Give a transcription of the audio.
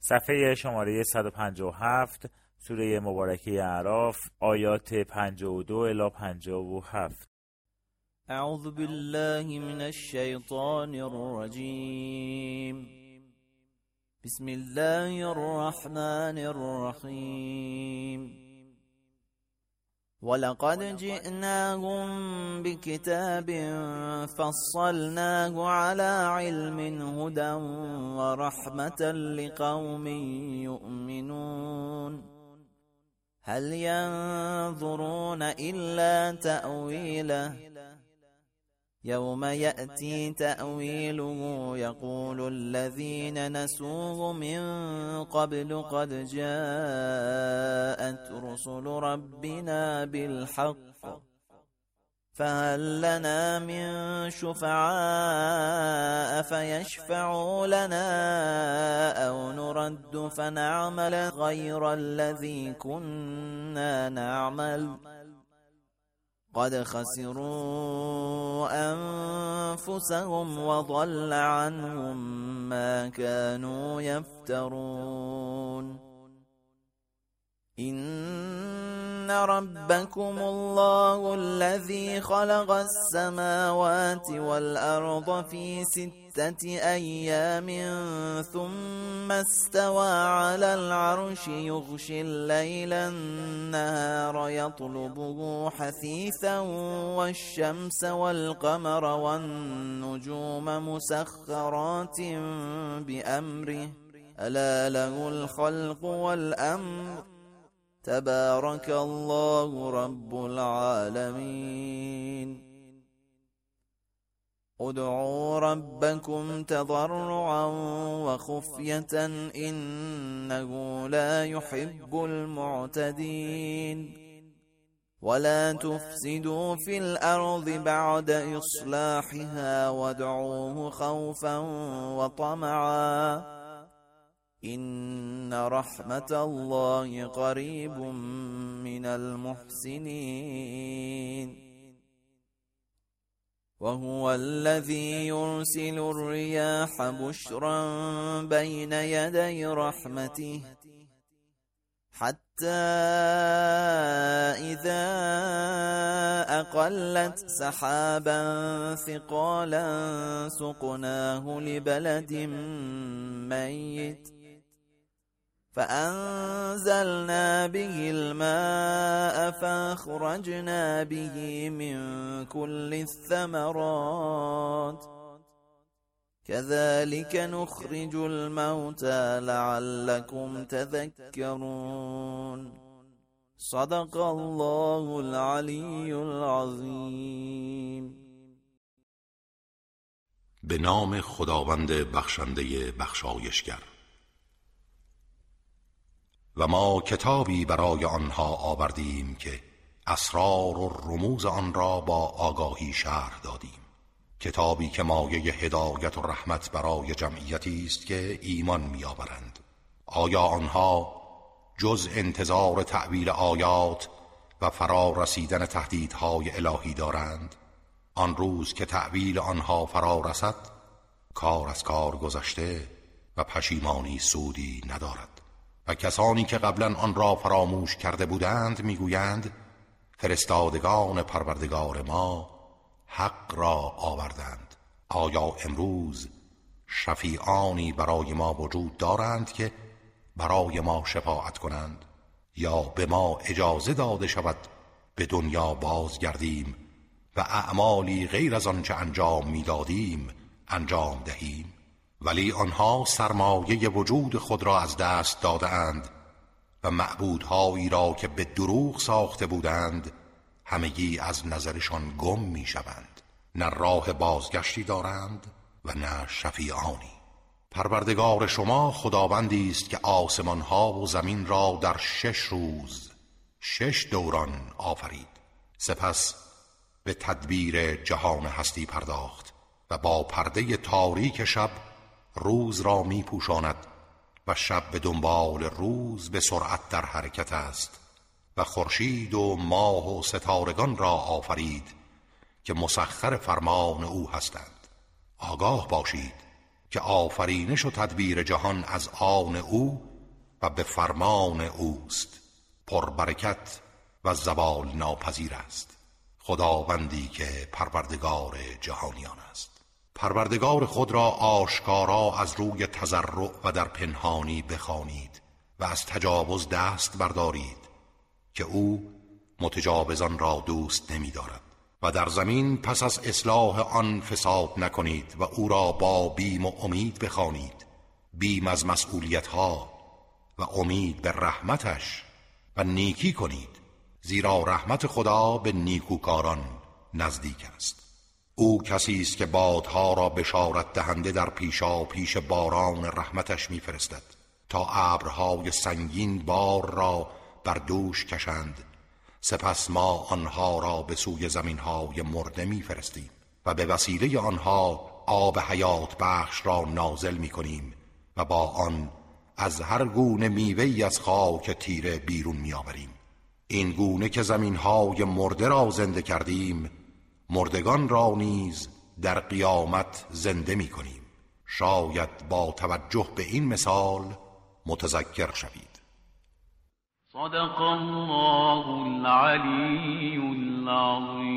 صفحه شماره 157 سوره مبارکه اعراف آیات 52 الی 57. اعوذ بالله من الشیطان الرجیم. بسم الله الرحمن الرحیم. ولقد جئناهم بكتاب فصلناه على علم هدى ورحمة لقوم يؤمنون. هل ينظرون إلا تأويله يوم يأتي تأويله يقول الذين نسوه من قبل قد جاءت رسل ربنا بالحق فهل لنا من شفعاء فيشفعوا لنا أو نرد فنعمل غير الذي كنا نعمل قد خسروا أنفسهم وضل عنهم ما كانوا يفترون. إن ربكم الله الذي خلق السماوات والأرض في 6 أيام ثم استوى على العرش يغشي الليل النهار يطلبه حثيثا والشمس والقمر والنجوم مسخرات بأمره ألا له الخلق والأمر تبارك الله رب العالمين. ادعوا ربكم تضرعا وخفية إنه لا يحب المعتدين. ولا تفسدوا في الأرض بعد إصلاحها وادعوه خوفا وطمعا إن رحمة الله قريب من المحسنين. وهو الذي يرسل الرياح بشرا بين يدي رحمته حتى إذا أقلت سحابا ثقالا سقناه لبلد ميت فأنزلنا به الماء فأخرجنا به من كل الثمرات كذلك نخرج الموتى لعلكم تذكرون. صدق الله العلی العظیم. به نام خداوند بخشنده بخشایشگر. و ما کتابی برای آنها آوردیم که اسرار و رموز آن را با آگاهی شرح دادیم. کتابی که مایه هدایت و رحمت برای جمعیتی است که ایمان می‌آورند. آیا آنها جز انتظار تأویل آیات و فرا رسیدن تهدیدهای الهی دارند؟ آن روز که تأویل آنها فرا رسد کار از کار گذشته و پشیمانی سودی ندارد. و کسانی که قبلا آن را فراموش کرده بودند میگویند فرستادگان پروردگار ما حق را آوردند. آیا امروز شفیعانی برای ما وجود دارند که برای ما شفاعت کنند؟ یا به ما اجازه داده شود به دنیا بازگردیم و اعمالی غیر از آنچه انجام میدادیم انجام دهیم؟ ولی آنها سرمایه وجود خود را از دست دادند و معبودهایی را که به دروغ ساخته بودند همگی از نظرشان گم می شوند. نه راه بازگشتی دارند و نه شفیعانی. پروردگار شما خداوندی است که آسمان ها و زمین را در 6 روز 6 دوران آفرید. سپس به تدبیر جهان هستی پرداخت و با پرده تاریک شب روز را می پوشاند و شب به دنبال روز به سرعت در حرکت است و خورشید و ماه و ستارگان را آفرید که مسخر فرمان او هستند. آگاه باشید که آفرینش و تدبیر جهان از آن او و به فرمان اوست، پربرکت و زوال ناپذیر است. خداوندی که پروردگار جهانیان است. پروردگار خود را آشکارا از روی تضرع و در پنهانی بخوانید و از تجاوز دست بردارید که او متجاوزان را دوست نمی دارد. و در زمین پس از اصلاح آن فساد نکنید و او را با بیم و امید بخوانید، بیم از مسئولیت‌ها و امید به رحمتش، و نیکی کنید، زیرا رحمت خدا به نیکوکاران نزدیک است. او کسی است که بادها را بشارت دهنده در پیشا پیش باران رحمتش میفرستد تا ابرهای سنگین بار را بر دوش کشند، سپس ما آنها را به سوی زمینهای مرده میفرستیم و به وسیله آنها آب حیات بخش را نازل میکنیم و با آن از هر گونه میوه‌ای از خاک تیره بیرون میآوریم. این گونه که زمینهای مرده را زنده کردیم، مردگان را نیز در قیامت زنده میکنیم. شاید با توجه به این مثال متذکر شوید. صدق الله العلی العظیم.